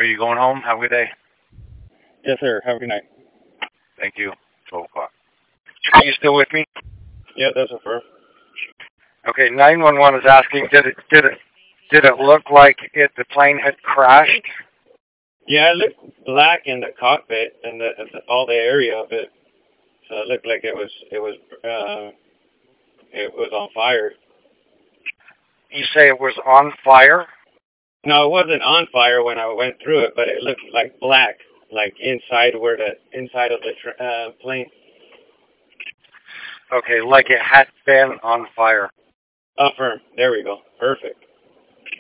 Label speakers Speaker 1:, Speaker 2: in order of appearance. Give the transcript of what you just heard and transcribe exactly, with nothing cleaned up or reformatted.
Speaker 1: you going home? Have a good day.
Speaker 2: Yes, sir. Have a good night.
Speaker 1: Thank you. twelve o'clock. Are you still with me?
Speaker 2: Yeah, that's a firm.
Speaker 1: Okay, nine one one is asking, did it, did it, did it look like it, the plane had crashed?
Speaker 2: Yeah, it looked black in the cockpit and the, the, all the area of it. So it looked like it was, it was, uh, it was on fire.
Speaker 1: You say it was on fire?
Speaker 2: No, it wasn't on fire when I went through it, but it looked like black, like inside where the, inside of the tr uh, plane.
Speaker 1: Okay, like it had been on fire.
Speaker 2: Oh, firm. There we go. Perfect.